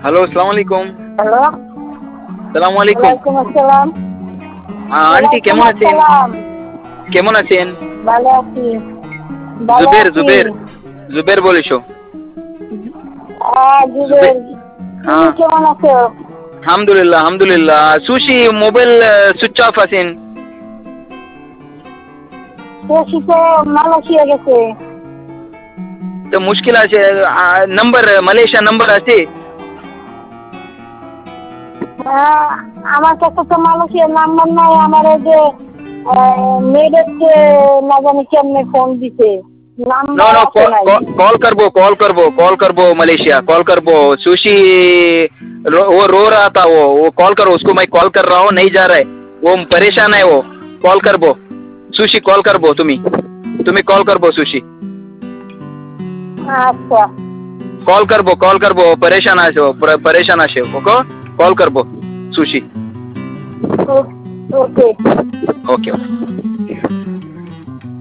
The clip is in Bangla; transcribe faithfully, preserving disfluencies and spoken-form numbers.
হ্যালো, আসসালামু আলাইকুম। হ্যালো। সালামু আলাইকুম। ওয়ালাইকুম আসসালাম। আ আন্টি ওয়ালাইকুম কেমন আছেন? আসসালাম। কেমন আছেন? ভালো আছি। ভালো জুবের, আছি। জুবের, জুবের বলেছো। আ জুবে জুবের। তুমি হ্যাঁ। কেমন আছো? আলহামদুলিল্লাহ, আলহামদুলিল্লাহ। সুশি মোবাইল সুইচ অফ আছেন। শশী তো মালয়েশিয়া গেছে। তো মুশকিল আছে। আ নাম্বার মালয়েশিয়া নাম্বার আছে? হ্যাঁ, আমার কাছে তো মালয়েশিয়ার নাম্বার নাই। আমার ওই যে আ মেয়েদেরকে না জানি কেমনে ফোন দিছে। नो নাম্বার नो আছে নাই। कॉल करबो कॉल करबो कॉल करबो मलेशिया कॉल करबो सुशी रो, वो रो रहा था वो वो कॉल करो उसको मैं कॉल कर रहा हूँ नहीं जा रहा है वो परेशान है वो कॉल करबो सुशी कॉल करबो तुम्ही तुम्ही कॉल करबो सुशी আচ্ছা। कॉल करबो कॉल करबो परेशान आशो परेशान आशे ओको कॉल करबो सुशी ও- ওকে। Okay okay